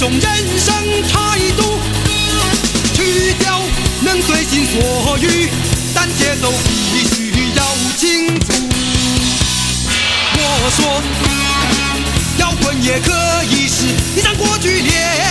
种人生态度，去掉能随心所欲，但节奏必须要清楚。我说，摇滚也可以是一场过剧烈。